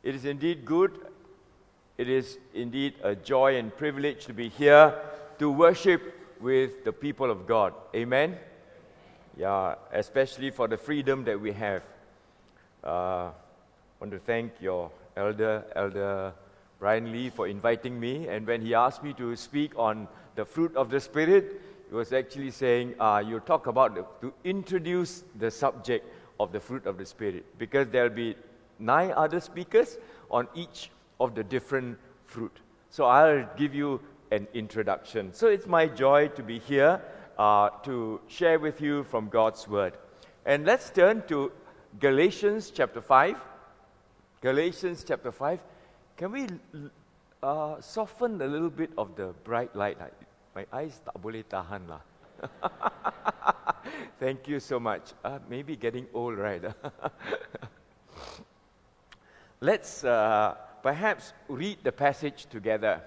It is indeed good. It is indeed a joy and privilege to be here to worship with the people of God. Amen? Yeah, especially for the freedom that we have. I want to thank your Elder Brian Lee, for inviting me. And when he asked me to speak on the fruit of the Spirit, he was actually saying, you talk about to introduce the subject of the fruit of the Spirit, because there will be 9 other speakers on each of the different fruit. So I'll give you an introduction. So it's my joy to be here to share with you from God's Word. And let's turn to Galatians chapter 5. Galatians chapter 5. Can we soften a little bit of the bright light? My eyes tak boleh tahan lah. Thank you so much. Maybe getting old, right? Let's perhaps read the passage together.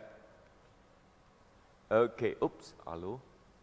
Okay. Oops. Hello.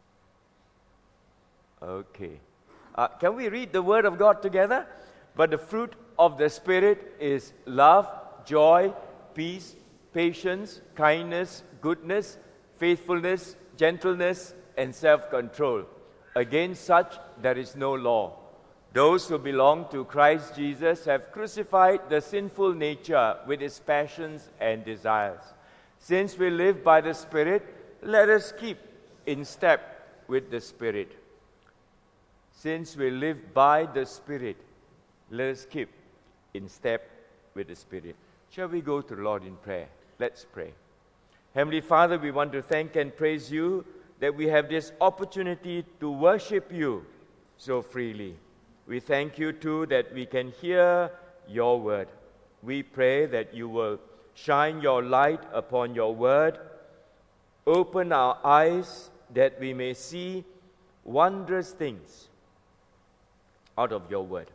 Okay. Can we read the Word of God together? But the fruit of the Spirit is love, joy, peace, patience, kindness, goodness, faithfulness, gentleness, and self-control. Against such there is no law. Those who belong to Christ Jesus have crucified the sinful nature with its passions and desires. Since we live by the Spirit, let us keep in step with the Spirit. Since we live by the Spirit, let us keep in step with the Spirit. Shall we go to the Lord in prayer? Let's pray. Heavenly Father, we want to thank and praise you that we have this opportunity to worship you so freely. We thank you too that we can hear your word. We pray that you will shine your light upon your word, open our eyes that we may see wondrous things out of your word.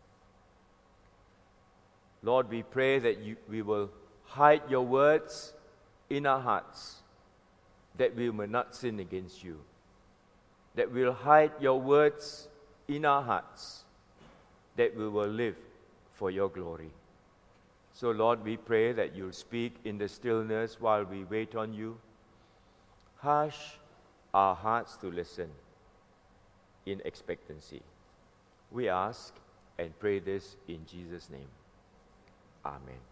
Lord, we pray that we will hide your words in our hearts, that we will not sin against you. That we will hide your words in our hearts, that we will live for your glory. So, Lord, we pray that you'll speak in the stillness while we wait on you. Hush our hearts to listen in expectancy. We ask and pray this in Jesus' name. Amen.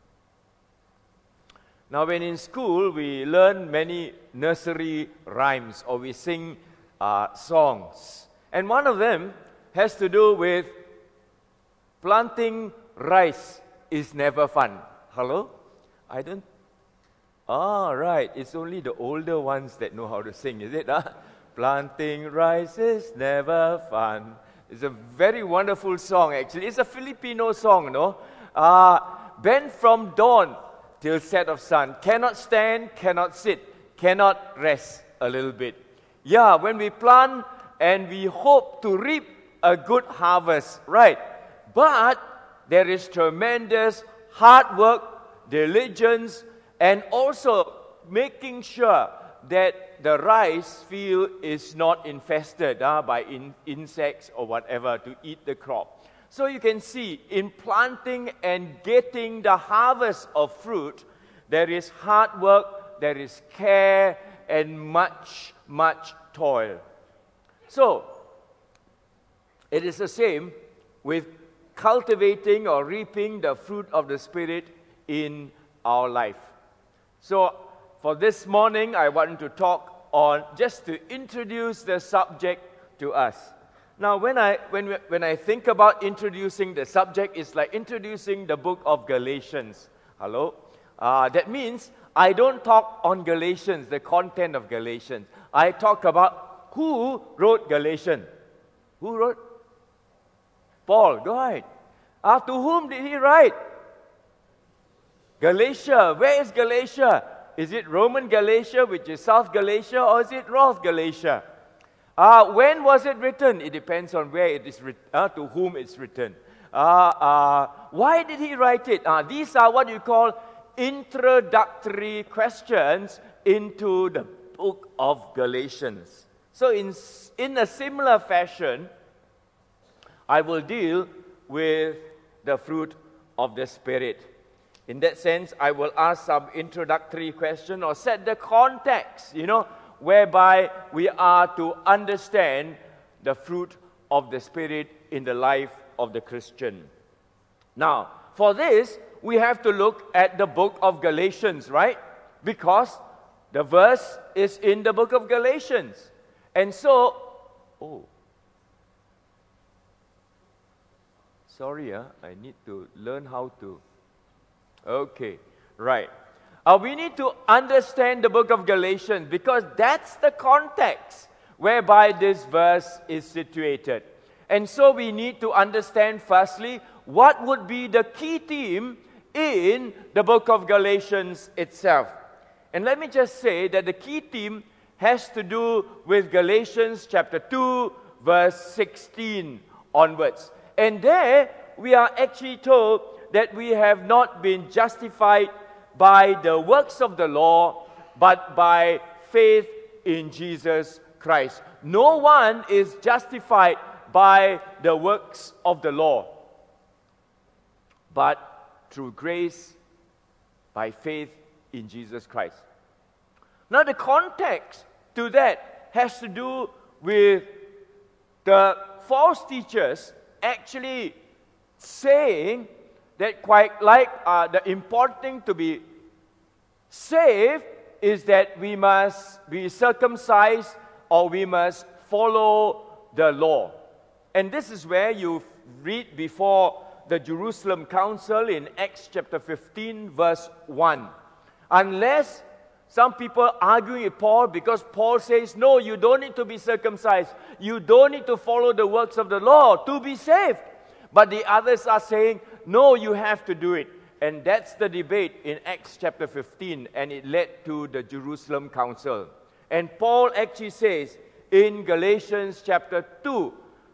Now, when in school, we learn many nursery rhymes, or we sing songs. And one of them has to do with planting rice is never fun. Hello? I don't... Ah, right. It's only the older ones that know how to sing, is it? Planting rice is never fun. It's a very wonderful song, actually. It's a Filipino song, no? Bent from dawn till set of sun. Cannot stand, cannot sit, cannot rest a little bit. Yeah, when we plant and we hope to reap a good harvest, right? But there is tremendous hard work, diligence, and also making sure that the rice field is not infested by insects or whatever to eat the crop. So you can see, in planting and getting the harvest of fruit, there is hard work, there is care, and much, much toil. So, it is the same with cultivating or reaping the fruit of the Spirit in our life. So, for this morning, I want to talk on, just to introduce the subject to us. Now, when I think about introducing the subject, it's like introducing the book of Galatians. Hello? That means I don't talk on Galatians, the content of Galatians. I talk about who wrote Galatians. Who wrote? Paul. Go ahead. To whom did he write? Galatia. Where is Galatia? Is it Roman Galatia, which is South Galatia, or is it North Galatia? When was it written? It depends on where it is written, to whom it's written. Why did he write it? These are what you call introductory questions into the book of Galatians. So in a similar fashion, I will deal with the fruit of the Spirit. In that sense, I will ask some introductory question or set the context, whereby we are to understand the fruit of the Spirit in the life of the Christian. Now, for this, we have to look at the book of Galatians, right? Because the verse is in the book of Galatians. And so, sorry, I need to learn how to. Okay, right. We need to understand the book of Galatians because that's the context whereby this verse is situated. And so we need to understand firstly what would be the key theme in the book of Galatians itself. And let me just say that the key theme has to do with Galatians chapter 2, verse 16 onwards. And there we are actually told that we have not been justified by the works of the law, but by faith in Jesus Christ. No one is justified by the works of the law, but through grace, by faith in Jesus Christ. Now the context to that has to do with the false teachers actually saying that quite like the important thing to be saved is that we must be circumcised or we must follow the law. And this is where you read before the Jerusalem Council in Acts chapter 15 verse 1. Unless some people arguing with Paul because Paul says, no, you don't need to be circumcised. You don't need to follow the works of the law to be saved. But the others are saying, no, you have to do it. And that's the debate in Acts chapter 15, and it led to the Jerusalem Council. And Paul actually says in Galatians chapter 2,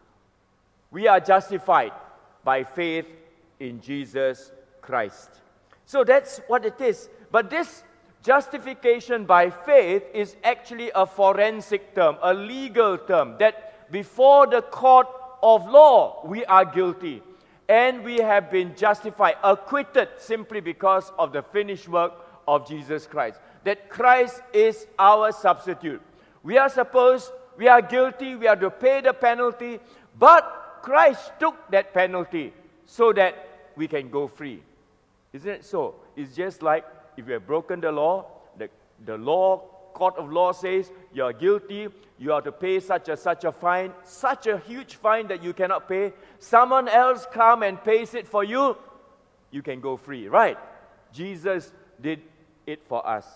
we are justified by faith in Jesus Christ. So that's what it is. But this justification by faith is actually a forensic term, a legal term, that before the court of law, we are guilty. And we have been justified, acquitted simply because of the finished work of Jesus Christ. That Christ is our substitute. We are guilty, we have to pay the penalty, but Christ took that penalty so that we can go free. Isn't it so? It's just like if you have broken the law, the court of law says you are guilty, you have to pay such a fine, such a huge fine that you cannot pay. Someone else come and pays it for you, you can go free, right? Jesus did it for us.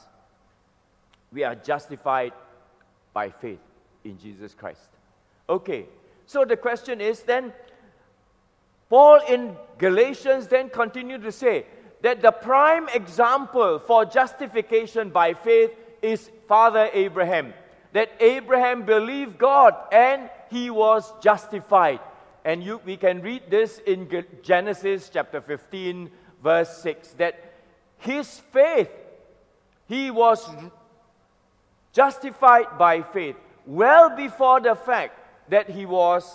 We are justified by faith in Jesus Christ. Okay, so the question is then, Paul in Galatians then continued to say that the prime example for justification by faith is Father Abraham. That Abraham believed God and he was justified. And we can read this in Genesis chapter 15 verse 6. That his faith, he was justified by faith well before the fact that he was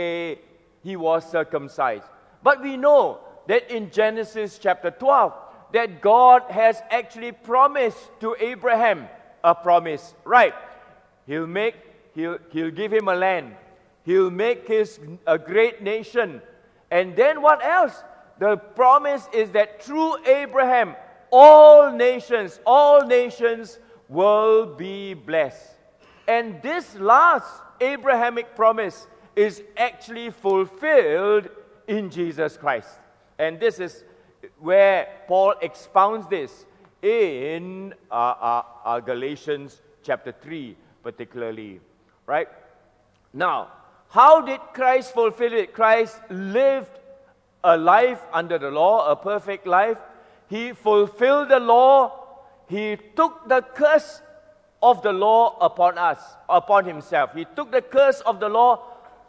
circumcised. But we know that in Genesis chapter 12, that God has actually promised to Abraham a promise, right? He'll give him a land. He'll make a great nation. And then what else? The promise is that through Abraham, all nations will be blessed. And this last Abrahamic promise is actually fulfilled in Jesus Christ. And this is where Paul expounds this in Galatians chapter 3 particularly, right? Now, how did Christ fulfill it? Christ lived a life under the law, a perfect life. He fulfilled the law. He took the curse of the law upon himself. He took the curse of the law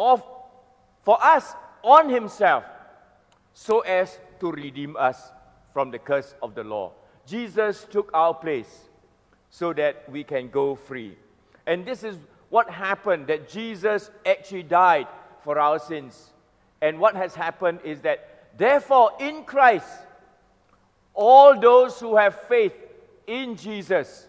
for us on himself, so as to redeem us from the curse of the law. Jesus took our place so that we can go free. And this is what happened, that Jesus actually died for our sins. And what has happened is that, therefore, in Christ, all those who have faith in Jesus,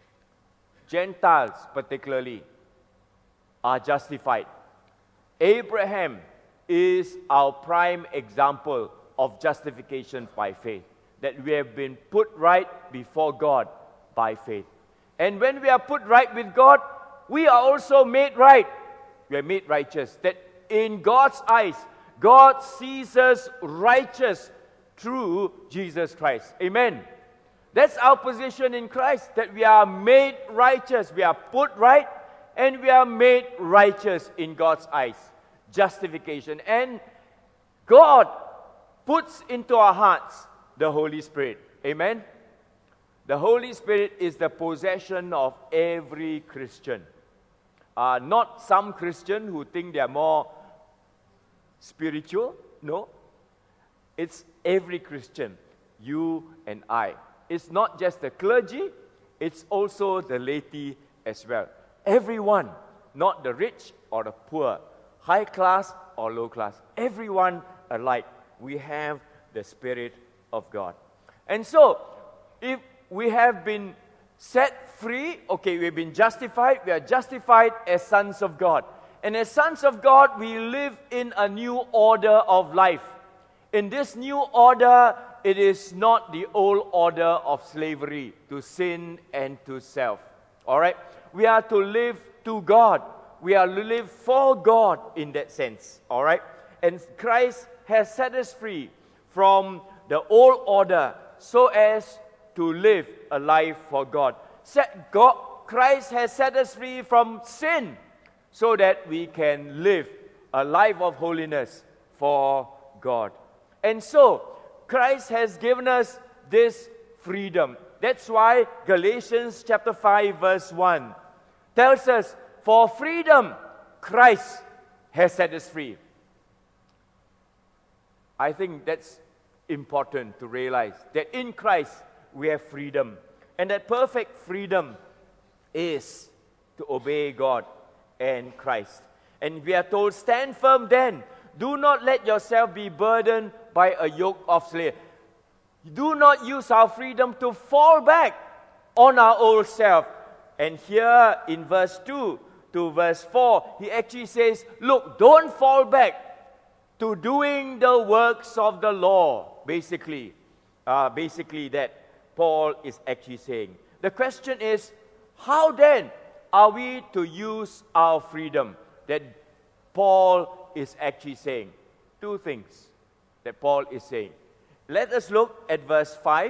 Gentiles particularly, are justified. Abraham is our prime example of justification by faith, that we have been put right before God by faith. And when we are put right with God, we are also made right. We are made righteous. That in God's eyes, God sees us righteous through Jesus Christ. Amen. That's our position in Christ, that we are made righteous. We are put right and we are made righteous in God's eyes. Justification. And God puts into our hearts the Holy Spirit. Amen. The Holy Spirit is the possession of every Christian. Not some Christian who think they are more spiritual. No. It's every Christian. You and I. It's not just the clergy. It's also the laity as well. Everyone. Not the rich or the poor. High class or low class. Everyone alike. We have the Spirit of God. And so, if we have been set free, okay, we've been justified, we are justified as sons of God. And as sons of God, we live in a new order of life. In this new order, it is not the old order of slavery to sin and to self. All right? We are to live to God. We are to live for God in that sense. All right? And Christ has set us free from the old order so as to live a life for God. Christ has set us free from sin so that we can live a life of holiness for God. And so, Christ has given us this freedom. That's why Galatians chapter 5 verse 1 tells us, for freedom, Christ has set us free. I think that's important to realize that in Christ we have freedom. And that perfect freedom is to obey God and Christ. And we are told, stand firm then. Do not let yourself be burdened by a yoke of slavery. Do not use our freedom to fall back on our old self. And here in verse 2 to verse 4, he actually says, look, don't fall back to doing the works of the law. Basically that Paul is actually saying. The question is, how then are we to use our freedom? That Paul is actually saying. Two things that Paul is saying. Let us look at verse 5.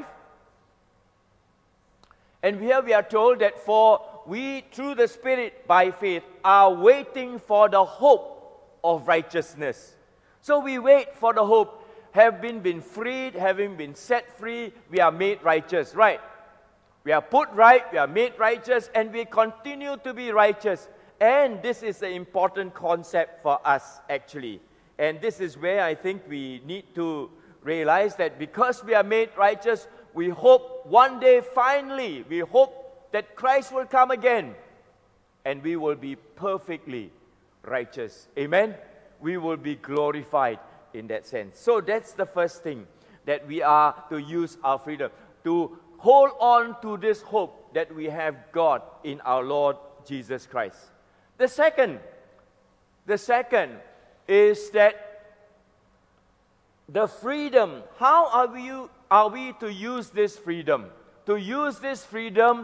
And here we are told that for we, through the Spirit, by faith, are waiting for the hope of righteousness. So we wait for the hope. Having been freed, having been set free, we are made righteous, right? We are put right, we are made righteous, and we continue to be righteous. And this is an important concept for us, actually. And this is where I think we need to realize that because we are made righteous, we hope one day, finally, we hope that Christ will come again, and we will be perfectly righteous. Amen? We will be glorified in that sense. So that's the first thing, that we are to use our freedom, to hold on to this hope that we have God in our Lord Jesus Christ. The second is that the freedom, how are we to use this freedom? To use this freedom,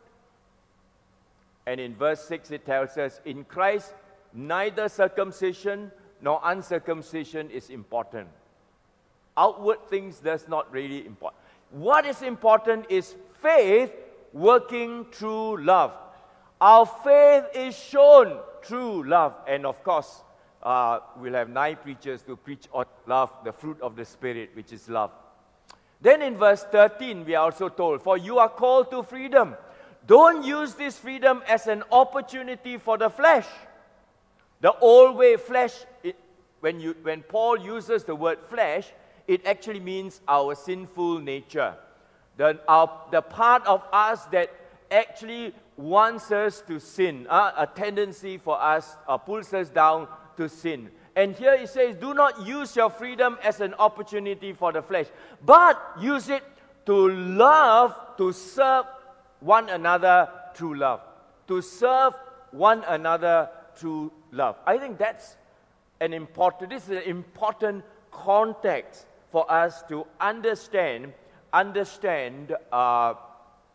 and in verse 6 it tells us, in Christ neither circumcision nor uncircumcision is important. Outward things does not really important. What is important is faith working through love. Our faith is shown through love. And of course, we'll have 9 preachers to preach on love, the fruit of the Spirit, which is love. Then in verse 13, we are also told, for you are called to freedom. Don't use this freedom as an opportunity for the flesh. The old way, flesh, when Paul uses the word flesh, it actually means our sinful nature. The part of us that actually wants us to sin, a tendency for us, pulls us down to sin. And here it says, do not use your freedom as an opportunity for the flesh, but use it to love, to serve one another through love. To serve one another through love. I think this is an important context for us to understand the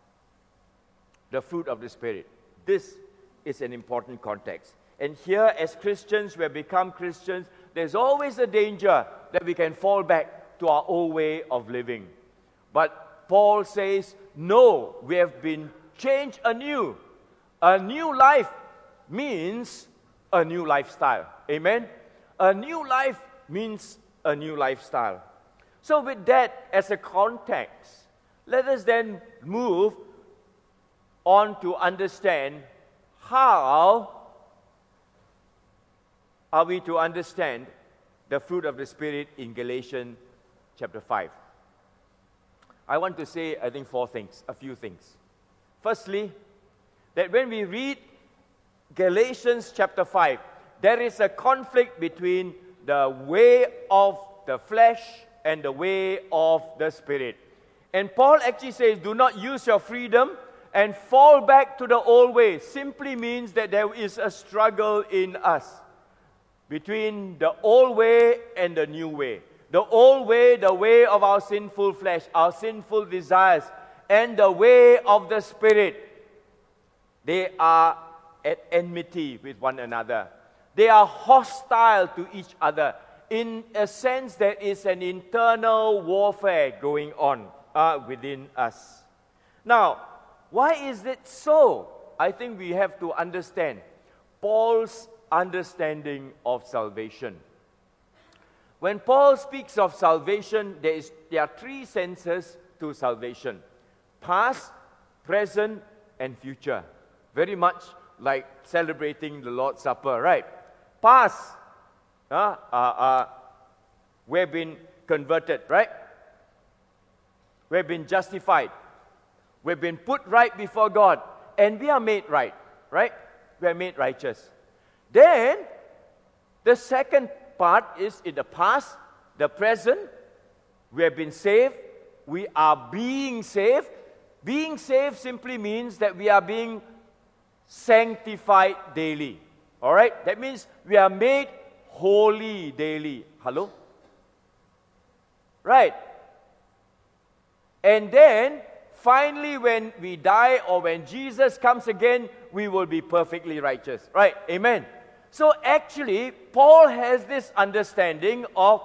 fruit of the Spirit. This is an important context. And here, as Christians, we have become Christians, there's always a danger that we can fall back to our old way of living. But Paul says, no, we have been changed anew. A new life means a new lifestyle. Amen? A new life means a new lifestyle. So with that as a context, let us then move on to understand how are we to understand the fruit of the Spirit in Galatians chapter 5. I want to say, I think, a few things. Firstly, that when we read Galatians chapter 5, there is a conflict between the way of the flesh and the way of the Spirit. And Paul actually says, do not use your freedom and fall back to the old way. Simply means that there is a struggle in us between the old way and the new way. The old way, the way of our sinful flesh, our sinful desires, and the way of the Spirit. They are at enmity with one another. They are hostile to each other. In a sense, there is an internal warfare going on within us. Now, why is it so? I think we have to understand Paul's understanding of salvation. When Paul speaks of salvation, there are three senses to salvation: past, present, and future. Very much like celebrating the Lord's Supper, right? Past, we've been converted, right? We've been justified. We've been put right before God. And we are made right, right? We are made righteous. Then, the second part is in the past, the present. We have been saved. We are being saved. Being saved simply means that we are being sanctified daily. All right? That means we are made holy daily. Hello? Right. And then, finally, when we die or when Jesus comes again, we will be perfectly righteous. Right? Amen. So actually, Paul has this understanding of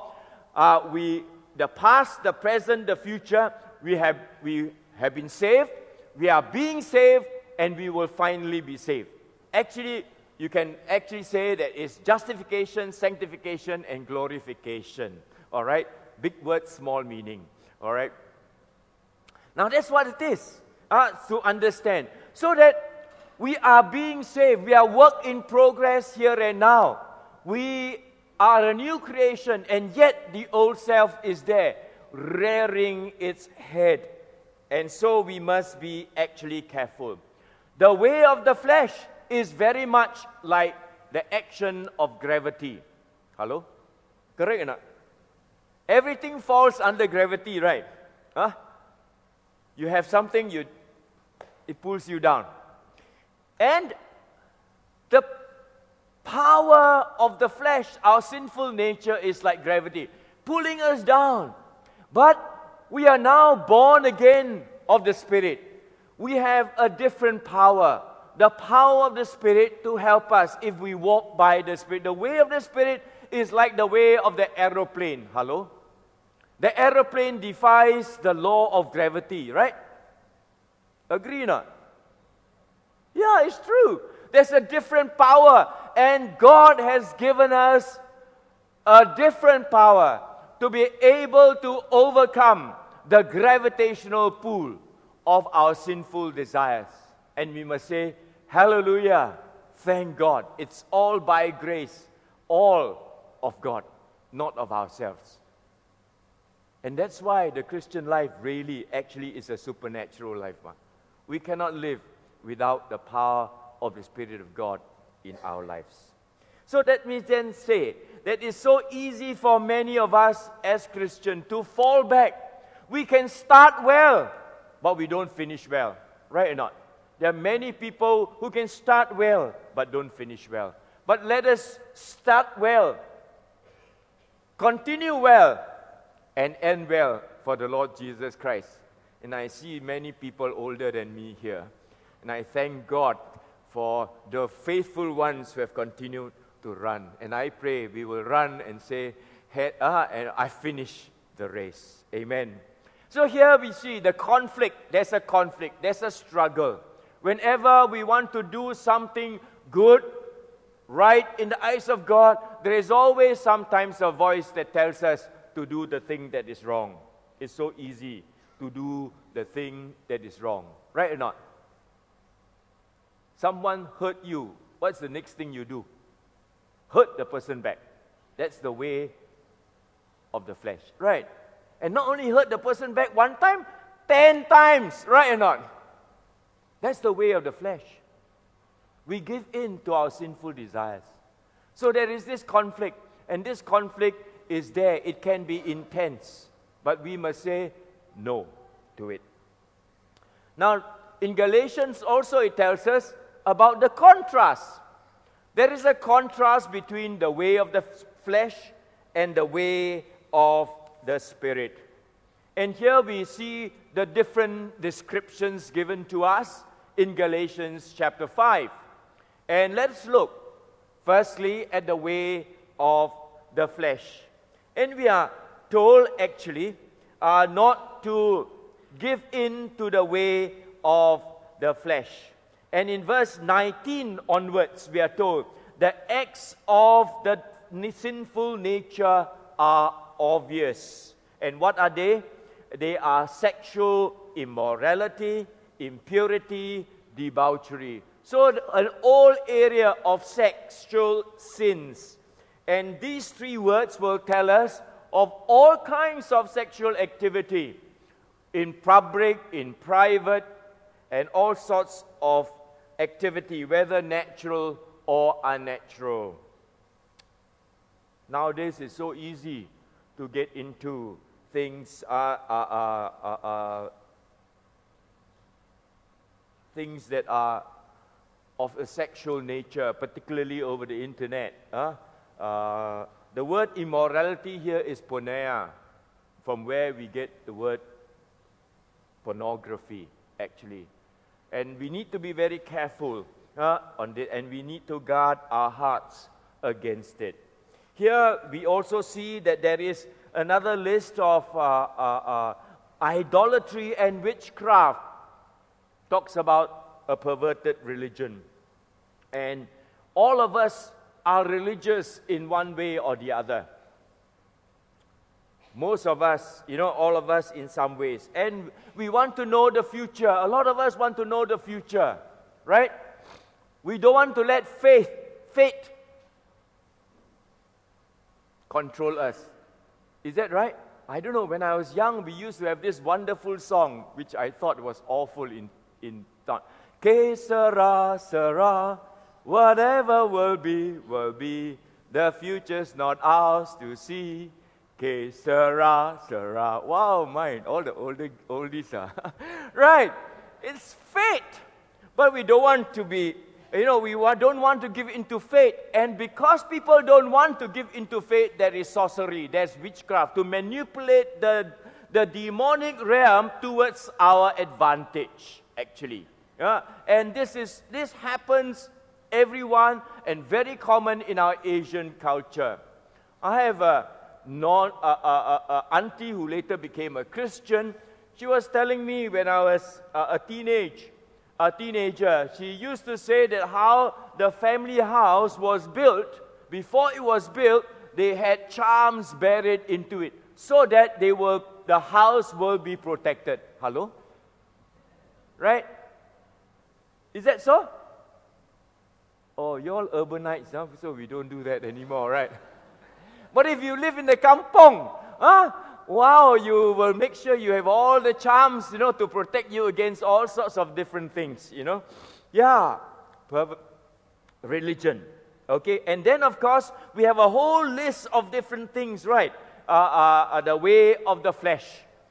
the past, the present, the future. We have been saved, we are being saved, and we will finally be saved. Actually, you can actually say that it's justification, sanctification, and glorification. All right? Big word, small meaning. All right? Now, that's what it is to understand. So that we are being saved. We are work in progress here and now. We are a new creation, and yet the old self is there, rearing its head. And so we must be actually careful. The way of the flesh is very much like the action of gravity. Hello? Correct or not? Everything falls under gravity, right? Huh? You have something, it pulls you down. And the power of the flesh, our sinful nature, is like gravity, pulling us down. But we are now born again of the Spirit. We have a different power, the power of the Spirit to help us if we walk by the Spirit. The way of the Spirit is like the way of the aeroplane. Hello? The aeroplane defies the law of gravity, right? Agree or not? Yeah, it's true. There's a different power, and God has given us a different power to be able to overcome the gravitational pull of our sinful desires. And we must say, hallelujah, thank God. It's all by grace, all of God, not of ourselves. And that's why the Christian life really actually is a supernatural life. We cannot live without the power of the Spirit of God in our lives. So that means then say that it's so easy for many of us as Christians to fall back We can start well, but we don't finish well. Right or not? There are many people who can start well, but don't finish well. But let us start well, continue well, and end well for the Lord Jesus Christ. And I see many people older than me here. And I thank God for the faithful ones who have continued to run. And I pray we will run and say, and I finish the race. Amen. So here we see the conflict. There's a conflict. There's a struggle. Whenever we want to do something good, right in the eyes of God, there is always sometimes a voice that tells us to do the thing that is wrong. It's so easy to do the thing that is wrong. Right or not? Someone hurt you. What's the next thing you do? Hurt the person back. That's the way of the flesh. Right? And not only hurt the person back one time, 10 times. Right or not? That's the way of the flesh. We give in to our sinful desires. So there is this conflict. And this conflict is there. It can be intense. But we must say no to it. Now, in Galatians also it tells us about the contrast. There is a contrast between the way of the flesh and the way of the Spirit. And here we see the different descriptions given to us in Galatians chapter 5. And let's look firstly at the way of the flesh. And we are told actually not to give in to the way of the flesh. And in verse 19 onwards, we are told the acts of the sinful nature are obvious. And what are they? They are sexual immorality, impurity, debauchery. So an whole area of sexual sins. And these three words will tell us of all kinds of sexual activity in public, in private, and all sorts of activity, whether natural or unnatural. Nowadays, it's so easy to get into things things that are of a sexual nature, particularly over the internet. The word immorality here is porneia, from where we get the word pornography, actually. And we need to be very careful on it, and we need to guard our hearts against it. Here we also see that there is another list of idolatry and witchcraft. Talks about a perverted religion. And all of us are religious in one way or the other. Most of us, all of us in some ways. And we want to know the future. A lot of us want to know the future, right? We don't want to let fate control us. Is that right? I don't know. When I was young, we used to have this wonderful song, which I thought was awful in thought. Que sera, sera, whatever will be. The future's not ours to see. Que sera, sera. Wow, mine. All the oldies are. Right. It's fate. But we don't want to be, don't want to give into fate. And because people don't want to give into fate, there is sorcery, there's witchcraft, to manipulate the demonic realm towards our advantage, actually. And this happens everyone and very common in our Asian culture. I have a auntie who later became a Christian. She was telling me when I was a teenager, she used to say that how the family house was built. Before it was built, they had charms buried into it so that the house will be protected. Hello? Right? Is that so? Oh, you're all urbanites, so we don't do that anymore, right? But if you live in the kampong, wow, you will make sure you have all the charms, to protect you against all sorts of different things, Yeah, religion, okay? And then, of course, we have a whole list of different things, right? The way of the flesh,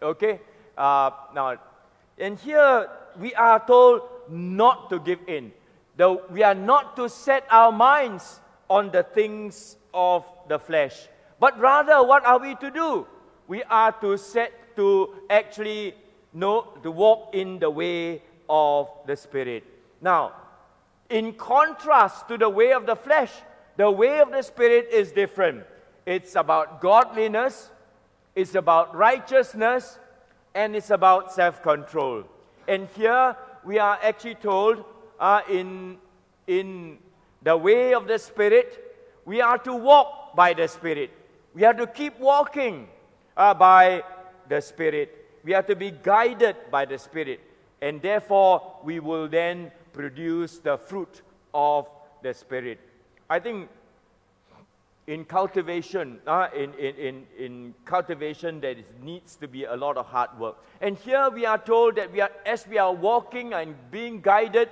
Okay? Now, and here we are told not to give in. We are not to set our minds on the things of the flesh. But rather, what are we to do? We are to actually to walk in the way of the Spirit. Now, in contrast to the way of the flesh, the way of the Spirit is different. It's about godliness, it's about righteousness, and it's about self-control. And here we are actually told in the way of the Spirit, we are to walk by the Spirit. We are to keep walking by the Spirit. We are to be guided by the Spirit. And therefore, we will then produce the fruit of the Spirit. I think in cultivation, in cultivation, there needs to be a lot of hard work. And here we are told that as we are walking and being guided,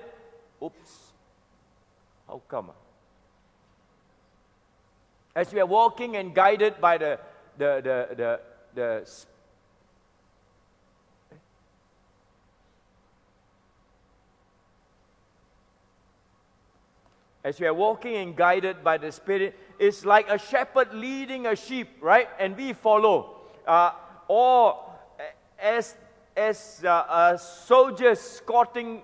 how come? As we are walking and guided by as we are walking and guided by the Spirit, it's like a shepherd leading a sheep, right? And we follow. Or as soldiers escorting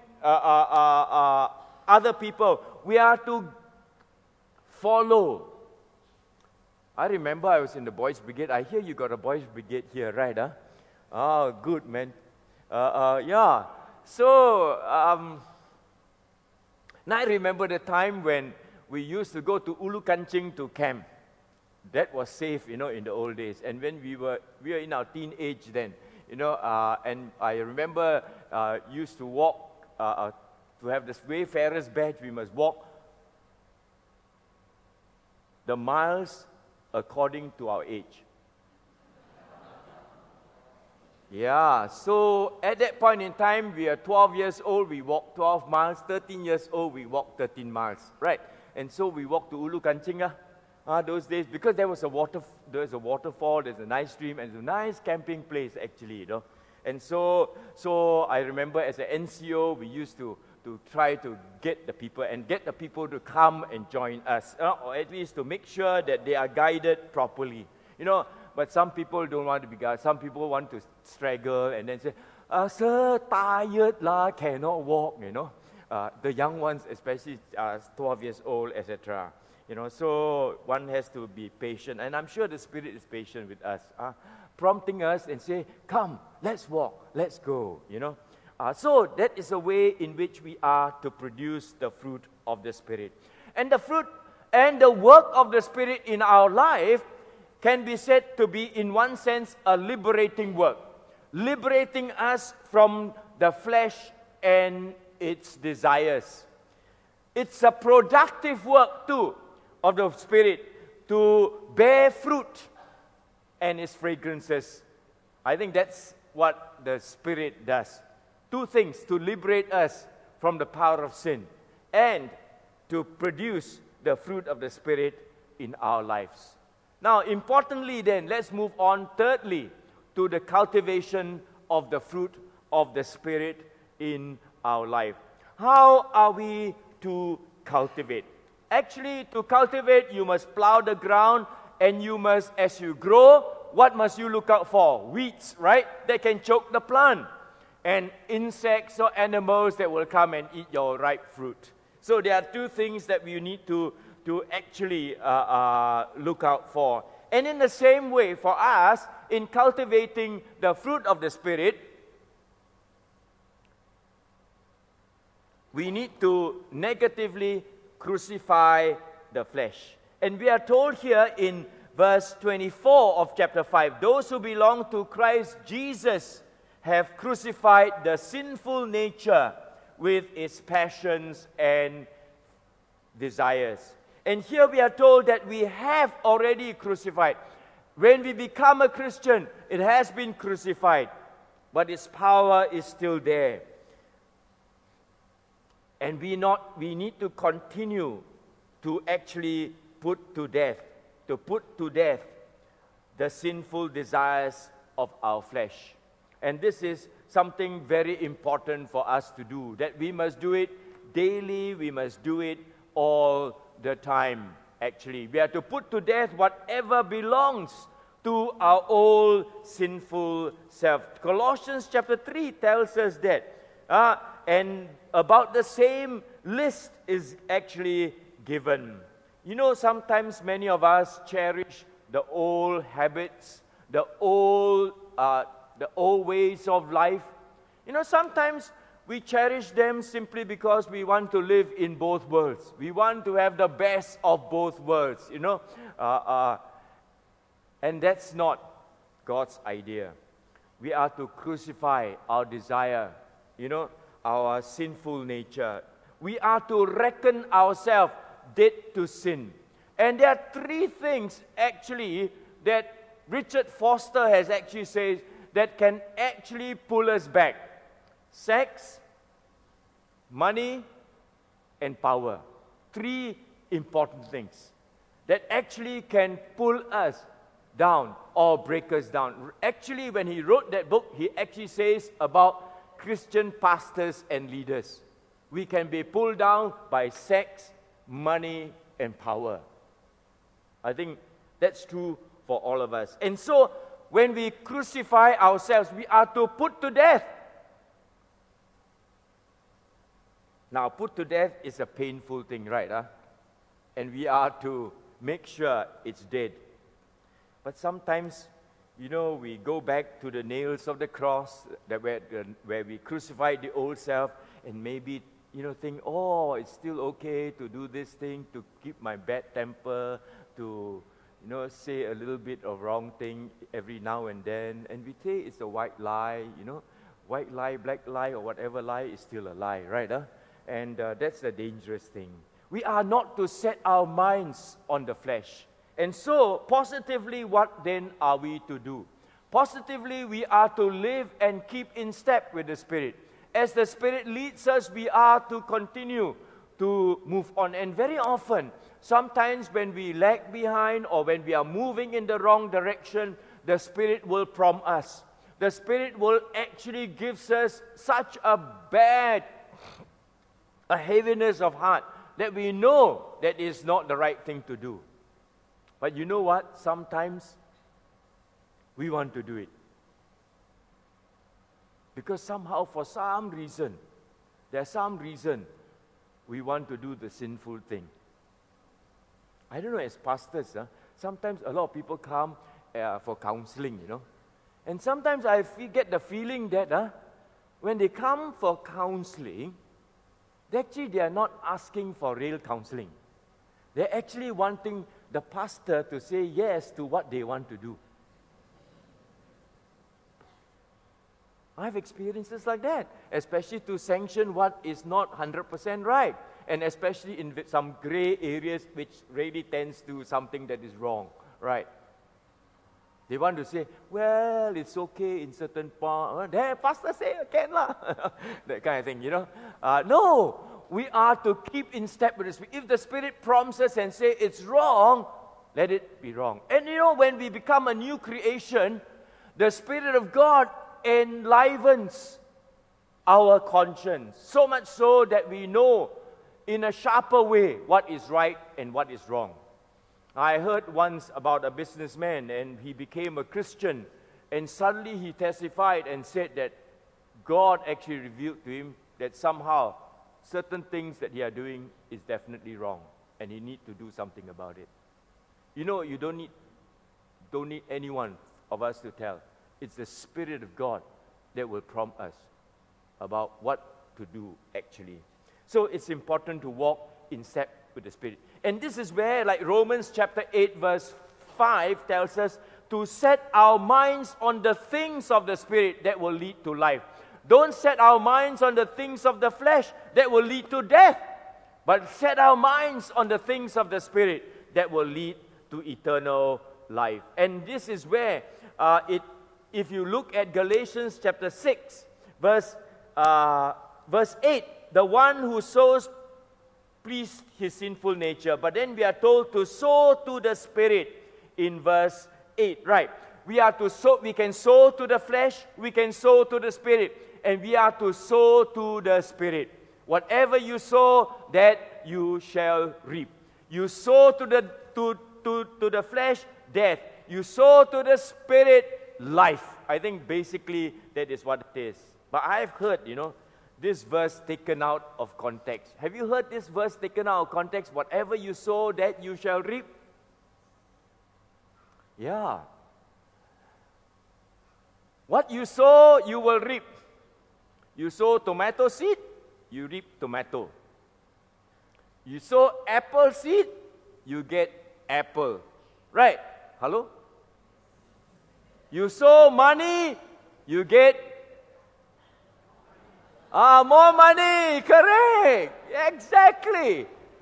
other people, we are to follow. I remember I was in the Boys Brigade. I hear you got a Boys Brigade here, right? Oh, good, man. Yeah. So, now I remember the time when we used to go to Ulu Kancing to camp. That was safe, in the old days. And when we were in our teenage then, and I remember used to walk, to have this Wayfarer's badge, we must walk the miles according to our age. Yeah, so at that point in time, we are 12 years old, we walk 12 miles, 13 years old, we walk 13 miles, right? And so we walked to Ulu Kancing, those days, because there was a waterfall, there's a nice stream, and it's a nice camping place actually, And so I remember as an NCO, we used to try to get the people to come and join us, or at least to make sure that they are guided properly, But some people don't want to be guided. Some people want to straggle and then say, "Sir, tired lah, cannot walk." The young ones, especially 12 years old, etc. So one has to be patient, and I'm sure the Spirit is patient with us, prompting us and say, "Come, let's walk, let's go." So that is a way in which we are to produce the fruit of the Spirit, and the fruit and the work of the Spirit in our life can be said to be, in one sense, a liberating work, liberating us from the flesh and its desires. It's a productive work too of the Spirit to bear fruit and its fragrances. I think that's what the Spirit does. Two things: to liberate us from the power of sin and to produce the fruit of the Spirit in our lives. Now, importantly then, let's move on thirdly to the cultivation of the fruit of the Spirit in our life. How are we to cultivate? Actually, to cultivate, you must plow the ground, and you must, as you grow, what must you look out for? Weeds, right? That can choke the plant. And insects or animals that will come and eat your ripe fruit. So there are two things that we need to actually look out for. And in the same way, for us, in cultivating the fruit of the Spirit, we need to negatively crucify the flesh. And we are told here in verse 24 of chapter 5, those who belong to Christ Jesus have crucified the sinful nature with its passions and desires. And here we are told that we have already crucified. When we become a Christian, it has been crucified, but its power is still there. And we need to continue to actually put to death the sinful desires of our flesh. And this is something very important for us to do, that we must do it daily, we must do it all the time, actually. We are to put to death whatever belongs to our old sinful self. Colossians chapter 3 tells us that. And about the same list is actually given. You know, sometimes many of us cherish the old habits, the old ways of life. You know, sometimes we cherish them simply because we want to live in both worlds. We want to have the best of both worlds, you know. And that's not God's idea. We are to crucify our desire, you know, our sinful nature. We are to reckon ourselves dead to sin. And there are three things actually that Richard Foster has actually said that can actually pull us back. Sex, money, and power. Three important things that actually can pull us down or break us down. Actually, when he wrote that book, he actually says about Christian pastors and leaders. We can be pulled down by sex, money, and power. I think that's true for all of us. And so, when we crucify ourselves, we are to put to death. Now, put to death is a painful thing, right? And we are to make sure it's dead. But sometimes, you know, we go back to the nails of the cross, where we crucified the old self, and maybe, you know, think, oh, it's still okay to do this thing, to keep my bad temper, to, you know, say a little bit of wrong thing every now and then. And we say it's a white lie, you know. White lie, black lie, or whatever lie is still a lie, right? And that's a dangerous thing. We are not to set our minds on the flesh. And so, positively, what then are we to do? Positively, we are to live and keep in step with the Spirit. As the Spirit leads us, we are to continue to move on. And very often, sometimes when we lag behind or when we are moving in the wrong direction, the Spirit will prompt us. The Spirit will actually give us such a heaviness of heart that we know that is not the right thing to do. But you know what? Sometimes we want to do it. Because somehow, for some reason, there's some reason we want to do the sinful thing. I don't know, as pastors, sometimes a lot of people come for counseling, you know. And sometimes I get the feeling that when they come for counseling, they are not asking for real counseling. They're actually wanting the pastor to say yes to what they want to do. I have experiences like that, especially to sanction what is not 100% right, and especially in some gray areas which really tends to something that is wrong, right? They want to say, well, it's okay in certain part. Pastor say, can lah. That kind of thing, you know. No, we are to keep in step with the Spirit. If the Spirit prompts us and say it's wrong, let it be wrong. And you know, when we become a new creation, the Spirit of God enlivens our conscience, so much so that we know in a sharper way what is right and what is wrong. I heard once about a businessman, and he became a Christian, and suddenly he testified and said that God actually revealed to him that somehow certain things that he are doing is definitely wrong, and he need to do something about it. You know, you don't need anyone of us to tell. It's the Spirit of God that will prompt us about what to do actually. So it's important to walk in step with the Spirit. And this is where, like Romans chapter 8 verse 5 tells us to set our minds on the things of the Spirit that will lead to life. Don't set our minds on the things of the flesh that will lead to death, but set our minds on the things of the Spirit that will lead to eternal life. And this is where if you look at Galatians chapter 6 verse 8, the one who sows please his sinful nature. But then we are told to sow to the Spirit in verse 8, right? We are to sow, we can sow to the flesh, we can sow to the spirit, and we are to sow to the spirit. Whatever you sow, that you shall reap. You sow to the flesh, death. You sow to the spirit, life. I think basically that is what it is. But I have heard, this verse taken out of context. Have you heard this verse taken out of context? Whatever you sow, that you shall reap. Yeah. What you sow, you will reap. You sow tomato seed, you reap tomato. You sow apple seed, you get apple. Right? Hello? You sow money, you get more money. Correct. Exactly.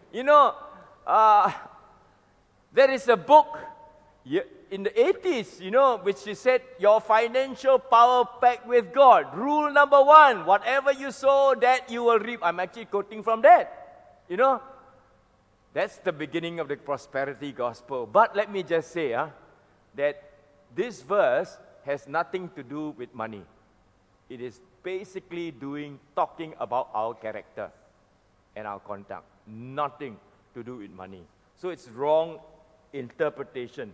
There is a book in the 80s, which is said, your financial power pact with God. Rule number 1, whatever you sow, that you will reap. I'm actually quoting from that. That's the beginning of the prosperity gospel. But let me just say that this verse has nothing to do with money. It is basically talking about our character and our conduct. Nothing to do with money. So it's wrong interpretation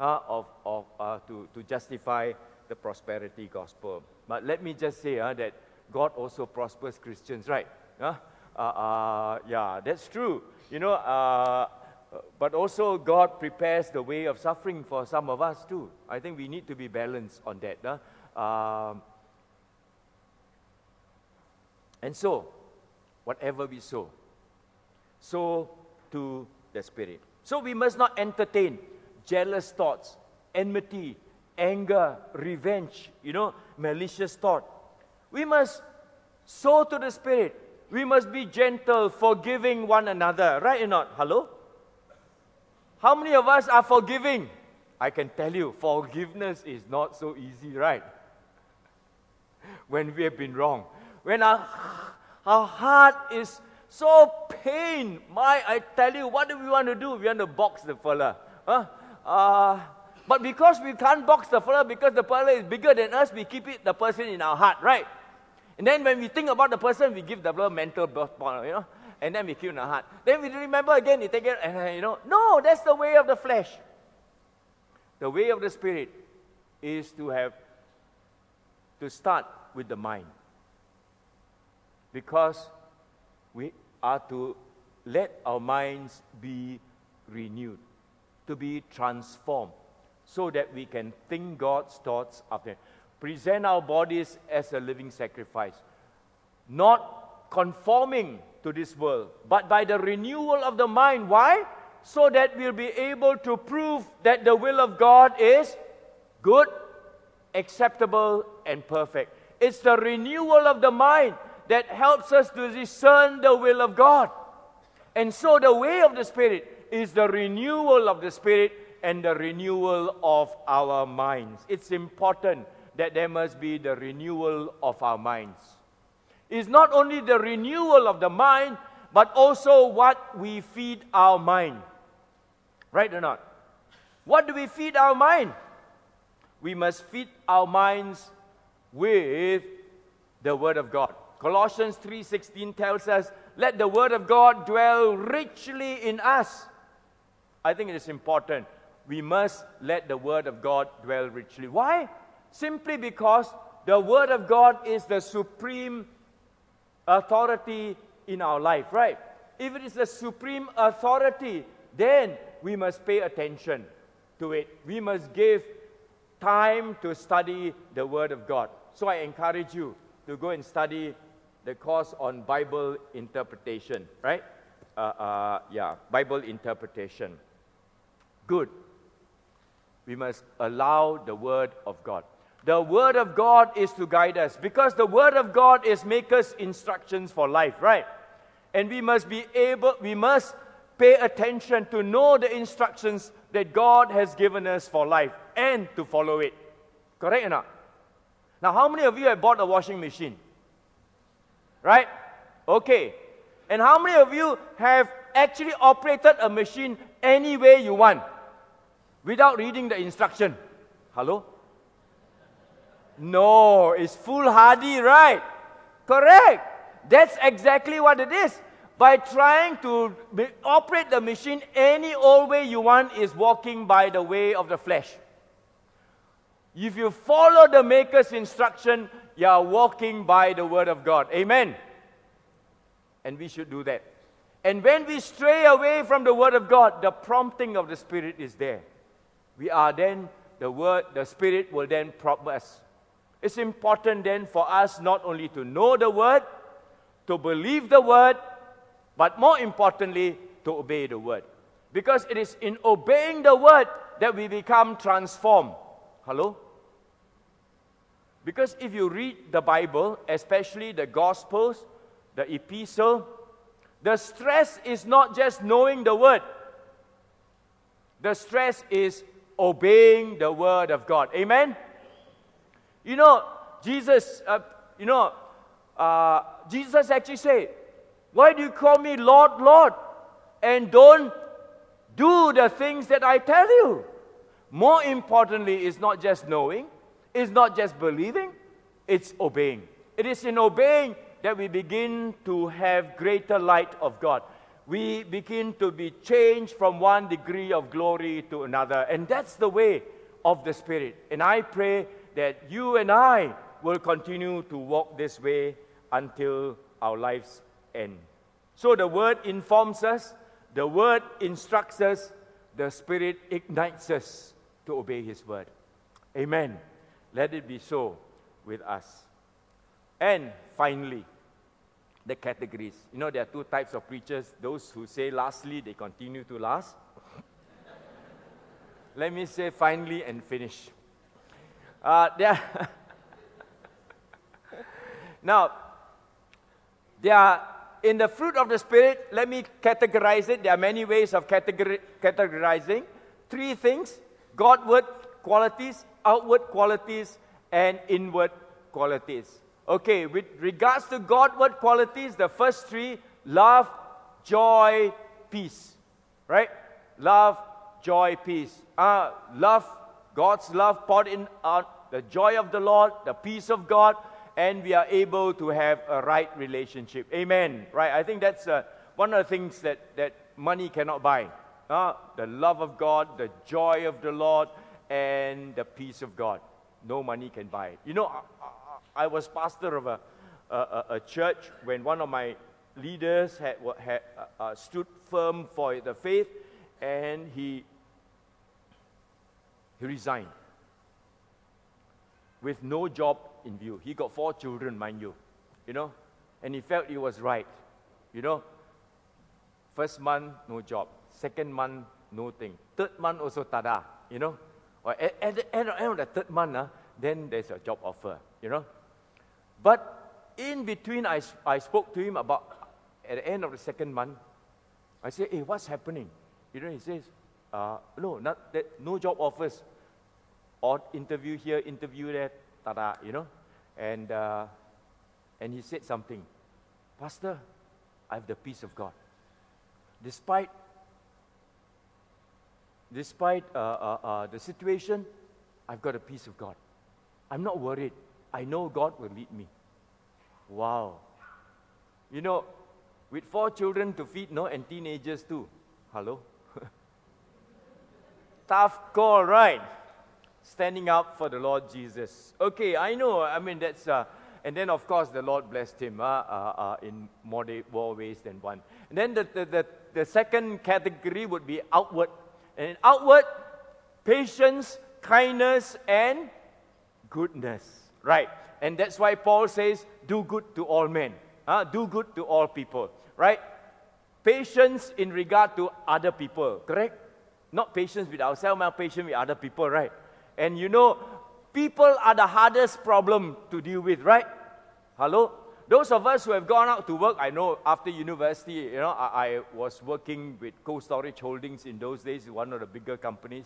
to justify the prosperity gospel. But let me just say that God also prospers Christians, right? Yeah, that's true. But also God prepares the way of suffering for some of us too. I think we need to be balanced on that. And so, whatever we sow to the Spirit. So we must not entertain jealous thoughts, enmity, anger, revenge, malicious thought. We must sow to the Spirit. We must be gentle, forgiving one another. Right or not? Hello? How many of us are forgiving? I can tell you, forgiveness is not so easy, right? When we have been wrong. When our heart is so pain, I tell you, what do we want to do? We want to box the fella. But because we can't box the fella, because the fella is bigger than us, we keep the person in our heart, right? And then when we think about the person, we give the fella mental birth, and then we keep in our heart. Then we remember again, we take it, and no, that's the way of the flesh. The way of the Spirit is to start with the mind. Because we are to let our minds be renewed, to be transformed, so that we can think God's thoughts after. Present our bodies as a living sacrifice, not conforming to this world, but by the renewal of the mind. Why? So that we'll be able to prove that the will of God is good, acceptable, and perfect. It's the renewal of the mind that helps us to discern the will of God. And so the way of the Spirit is the renewal of the Spirit and the renewal of our minds. It's important that there must be the renewal of our minds. It's not only the renewal of the mind, but also what we feed our mind. Right or not? What do we feed our mind? We must feed our minds with the Word of God. Colossians 3:16 tells us, let the Word of God dwell richly in us. I think it is important. We must let the Word of God dwell richly. Why? Simply because the Word of God is the supreme authority in our life, right? If it is the supreme authority, then we must pay attention to it. We must give time to study the Word of God. So I encourage you to go and study the course on Bible interpretation, right? Bible interpretation. Good. We must allow the Word of God. The Word of God is to guide us, because the Word of God is Maker's instructions for life, right? And we must pay attention to know the instructions that God has given us for life and to follow it. Correct or not? Now, how many of you have bought a washing machine? Right? Okay. And how many of you have actually operated a machine any way you want without reading the instruction? Hello? No, it's foolhardy, right? Correct. That's exactly what it is. By trying to operate the machine any old way you want is walking by the way of the flesh. If you follow the Maker's instruction, you are walking by the Word of God. Amen. And we should do that. And when we stray away from the Word of God, the prompting of the Spirit is there. We are then, the Spirit will then prompt us. It's important then for us not only to know the Word, to believe the Word, but more importantly, to obey the Word. Because it is in obeying the Word that we become transformed. Hello? Because if you read the Bible, especially the Gospels, the Epistle, the stress is not just knowing the Word. The stress is obeying the Word of God. Amen? You know, Jesus actually said, why do you call me Lord, Lord, and don't do the things that I tell you? More importantly, it's not just knowing, it's not just believing, it's obeying. It is in obeying that we begin to have greater light of God. We begin to be changed from one degree of glory to another. And that's the way of the Spirit. And I pray that you and I will continue to walk this way until our lives end. So the Word informs us, the Word instructs us, the Spirit ignites us to obey His Word. Amen. Let it be so with us. And finally, the categories. You know, there are two types of preachers. Those who say lastly, they continue to last. Let me say finally and finish. Now, there are, in the fruit of the Spirit, let me categorize it. There are many ways of categorizing. Three things: Godward qualities, outward qualities, and inward qualities. Okay, with regards to Godward qualities, the first three: love, joy, peace. Right? Love, joy, peace. Love, God's love poured in the joy of the Lord, the peace of God, and we are able to have a right relationship. Amen. Right? I think that's one of the things that money cannot buy. The love of God, the joy of the Lord, and the peace of God. No money can buy it. You know, I was pastor of a church when one of my leaders had stood firm for the faith, and he resigned with no job in view. He got 4 children, mind you, and he felt it was right. First month, no job. Second month, no thing. Third month also tada, Or at the end of the third month, then there's a job offer, But in between, I spoke to him about, at the end of the second month, I said, hey, what's happening? He says, no job offers. Or interview here, interview there, tada, And he said something. Pastor, I have the peace of God. Despite the situation, I've got a peace of God. I'm not worried. I know God will lead me. Wow. With 4 children to feed, and teenagers too. Hello? Tough call, right? Standing up for the Lord Jesus. Okay, I know. I mean, that's... and then, of course, the Lord blessed him in more ways than one. And then the second category would be outward. And outward, patience, kindness, and goodness. Right. And that's why Paul says, do good to all men. Do good to all people. Right? Patience in regard to other people. Correct? Not patience with ourselves, but patience with other people. Right? And people are the hardest problem to deal with. Right? Hello? Those of us who have gone out to work, I know after university, I was working with Cold Storage Holdings in those days, one of the bigger companies.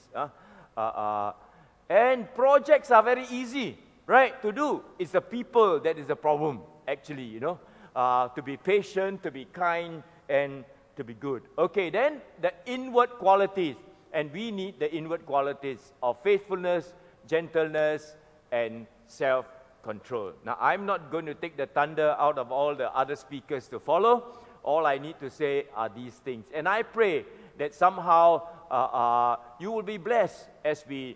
And projects are very easy, right, to do. It's the people that is the problem, actually, to be patient, to be kind, and to be good. Okay, then the inward qualities. And we need the inward qualities of faithfulness, gentleness, and self-control. Now, I'm not going to take the thunder out of all the other speakers to follow. All I need to say are these things. And I pray that somehow you will be blessed as you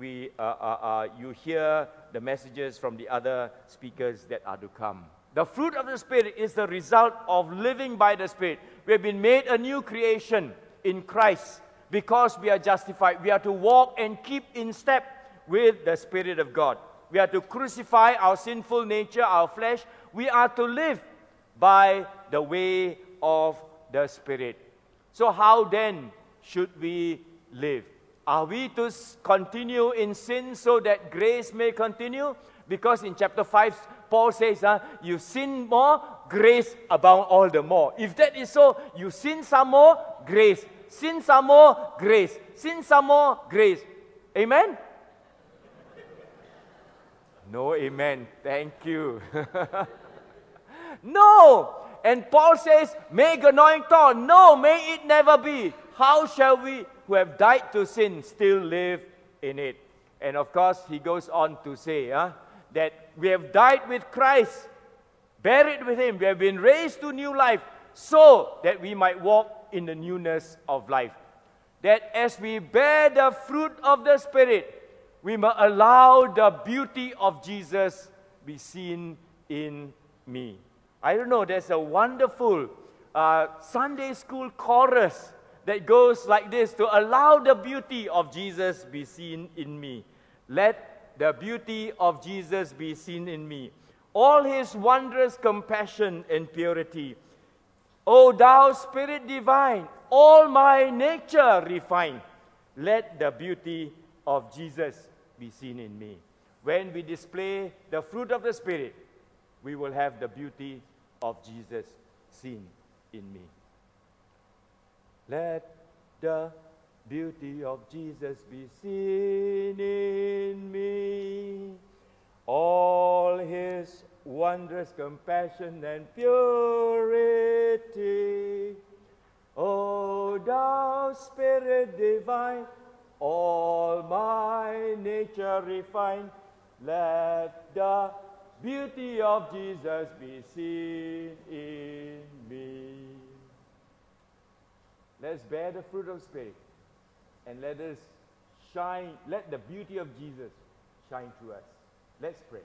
hear the messages from the other speakers that are to come. The fruit of the Spirit is the result of living by the Spirit. We have been made a new creation in Christ because we are justified. We are to walk and keep in step with the Spirit of God. We are to crucify our sinful nature, our flesh. We are to live by the way of the Spirit. So how then should we live? Are we to continue in sin so that grace may continue? Because in chapter 5, Paul says, you sin more, grace abound all the more. If that is so, you sin some more, grace. Sin some more, grace. Sin some more, grace. Amen? No amen. Thank you. No! And Paul says, make anointing thorn. No, may it never be. How shall we who have died to sin still live in it? And of course, he goes on to say that we have died with Christ, buried with him. We have been raised to new life so that we might walk in the newness of life. That as we bear the fruit of the Spirit, we must allow the beauty of Jesus be seen in me. I don't know, there's a wonderful Sunday school chorus that goes like this: to allow the beauty of Jesus be seen in me. Let the beauty of Jesus be seen in me. All his wondrous compassion and purity. O thou Spirit divine, all my nature refine. Let the beauty of Jesus be seen in me. When we display the fruit of the Spirit, we will have the beauty of Jesus seen in me. Let the beauty of Jesus be seen in me. All his wondrous compassion and purity. O thou Spirit divine, all my nature refine. Let the beauty of Jesus be seen in me. Let's bear the fruit of the Spirit and let us shine, let the beauty of Jesus shine through us. Let's pray.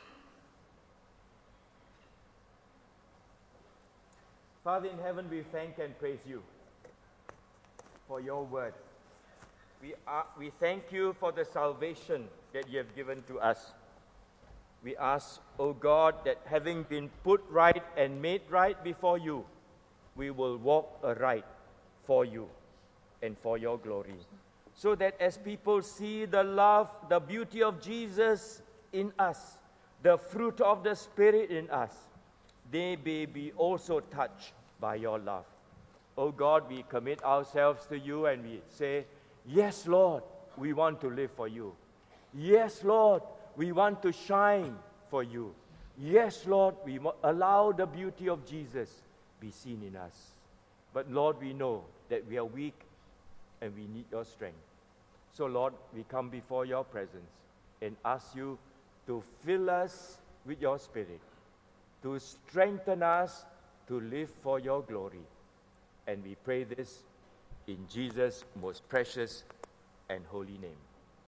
Father in heaven, we thank and praise you for your word. We thank you for the salvation that you have given to us. We ask, O God, that having been put right and made right before you, we will walk aright for you and for your glory. So that as people see the love, the beauty of Jesus in us, the fruit of the Spirit in us, they may be also touched by your love. O God, we commit ourselves to you and we say, yes, Lord, we want to live for you. Yes, Lord, we want to shine for you. Yes, Lord, we allow the beauty of Jesus be seen in us. But Lord, we know that we are weak and we need your strength. So Lord, we come before your presence and ask you to fill us with your Spirit, to strengthen us to live for your glory. And we pray this in Jesus' most precious and holy name.